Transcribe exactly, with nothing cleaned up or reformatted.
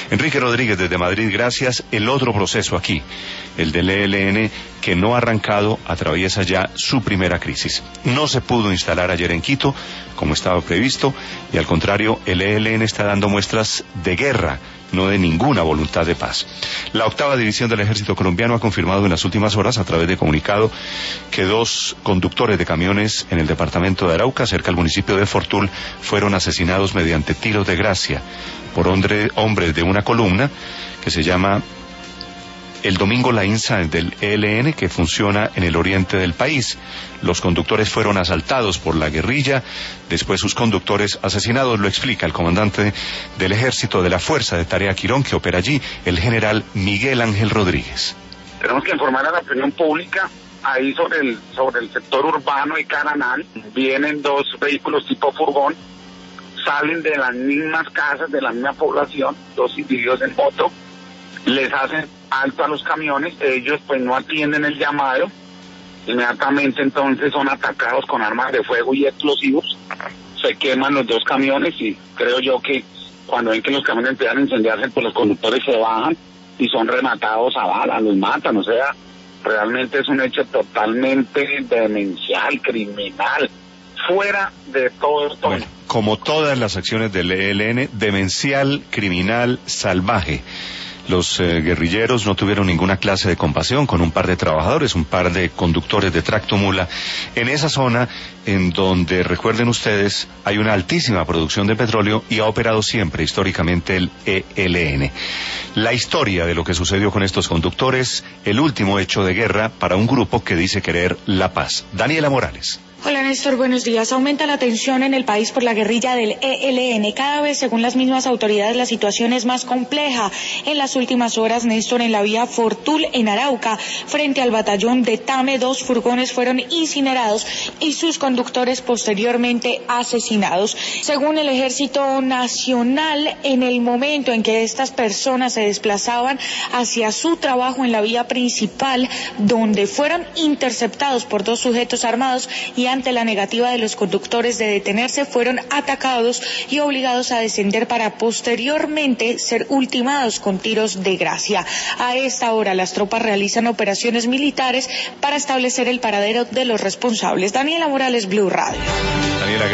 Enrique Rodríguez desde Madrid, gracias. El otro proceso aquí, el del E L N, que no ha arrancado, atraviesa ya su primera crisis. No se pudo instalar ayer en Quito, como estaba previsto, y al contrario, el E L N está dando muestras de guerra, no de ninguna voluntad de paz. La octava división del ejército colombiano ha confirmado en las últimas horas, a través de comunicado, que dos conductores de camiones en el departamento de Arauca, cerca del municipio de Fortul, fueron asesinados mediante tiros de gracia por hombre, hombres de una columna que se llama el Domingo La Insa del E L N, que funciona en el oriente del país. Los conductores fueron asaltados por la guerrilla, después sus conductores asesinados, lo explica el comandante del ejército de la Fuerza de Tarea Quirón, que opera allí, el general Miguel Ángel Rodríguez. Tenemos que informar a la opinión pública. Ahí sobre el sobre el sector urbano y Caranal vienen dos vehículos tipo furgón, salen de las mismas casas, de la misma población, dos individuos en moto, les hacen alto a los camiones, ellos pues no atienden el llamado, inmediatamente entonces son atacados con armas de fuego y explosivos, se queman los dos camiones y creo yo que cuando ven que los camiones empiezan a incendiarse, pues los conductores se bajan y son rematados a balas, los matan, o sea, realmente es un hecho totalmente demencial, criminal, fuera de todo esto. Bueno, como todas las acciones del E L N, demencial, criminal, salvaje. Los eh, guerrilleros no tuvieron ninguna clase de compasión con un par de trabajadores, un par de conductores de tractomula, en esa zona en donde, recuerden ustedes, hay una altísima producción de petróleo y ha operado siempre, históricamente, el E L N. La historia de lo que sucedió con estos conductores, el último hecho de guerra para un grupo que dice querer la paz. Daniela Morales. Hola Néstor, buenos días. Aumenta la tensión en el país por la guerrilla del E L N. Cada vez, según las mismas autoridades, la situación es más compleja. En las últimas horas, Néstor, en la vía Fortul, en Arauca, frente al batallón de Tame, dos furgones fueron incinerados y sus conductores posteriormente asesinados. Según el Ejército Nacional, en el momento en que estas personas se desplazaban hacia su trabajo en la vía principal, donde fueron interceptados por dos sujetos armados y ante la negativa de los conductores de detenerse, fueron atacados y obligados a descender para posteriormente ser ultimados con tiros de gracia. A esta hora las tropas realizan operaciones militares para establecer el paradero de los responsables. Daniela Morales, Blue Radio. Daniela,